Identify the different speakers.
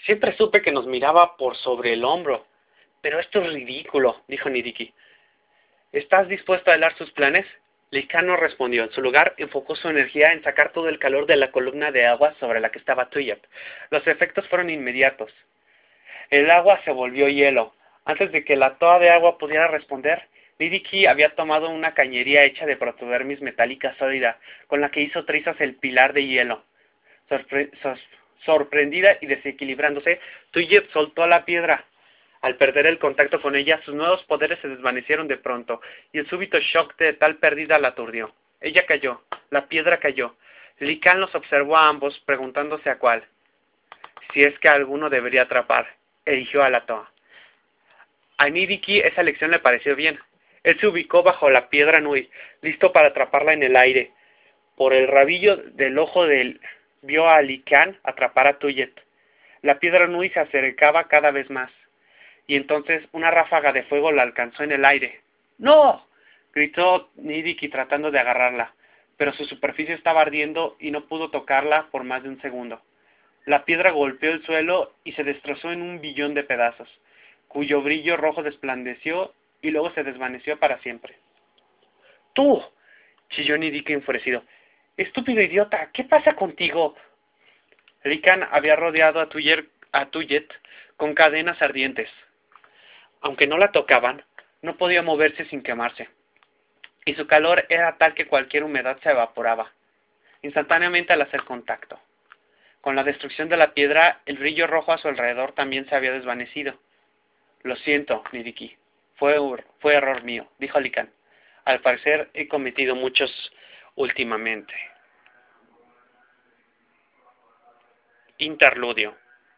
Speaker 1: Siempre supe que nos miraba por sobre el hombro. Pero esto es ridículo, dijo Nidiki. ¿Estás dispuesto a helar sus planes? Lican no respondió. En su lugar, enfocó su energía en sacar todo el calor de la columna de agua sobre la que estaba Tuyet. Los efectos fueron inmediatos. El agua se volvió hielo. Antes de que la toa de agua pudiera responder, Nidiki había tomado una cañería hecha de protodermis metálica sólida, con la que hizo trizas el pilar de hielo. Sorprendida y desequilibrándose, Tuyet soltó la piedra. Al perder el contacto con ella, sus nuevos poderes se desvanecieron de pronto, y el súbito shock de tal pérdida la aturdió. Ella cayó, la piedra cayó. Lican los observó a ambos, preguntándose a cuál. Si es que alguno debería atrapar, eligió a la Toa. A Nidiki esa lección le pareció bien. Él se ubicó bajo la piedra Nui, listo para atraparla en el aire. Por el rabillo del ojo vio a Lican atrapar a Tuyet. La piedra Nui se acercaba cada vez más, y entonces una ráfaga de fuego la alcanzó en el aire. ¡No! Gritó Nidiki tratando de agarrarla, pero su superficie estaba ardiendo y no pudo tocarla por más de un segundo. La piedra golpeó el suelo y se destrozó en un billón de pedazos, cuyo brillo rojo desplandeció y luego se desvaneció para siempre. ¡Tú! Chilló Nidiki enfurecido. ¡Estúpido idiota! ¿Qué pasa contigo? Lican había rodeado a Tuyet con cadenas ardientes. Aunque no la tocaban, no podía moverse sin quemarse, y su calor era tal que cualquier humedad se evaporaba instantáneamente al hacer contacto. Con la destrucción de la piedra, el brillo rojo a su alrededor también se había desvanecido. Lo siento, Nidiki. Fue error mío, dijo Lican. Al parecer he cometido muchos últimamente. Interludio.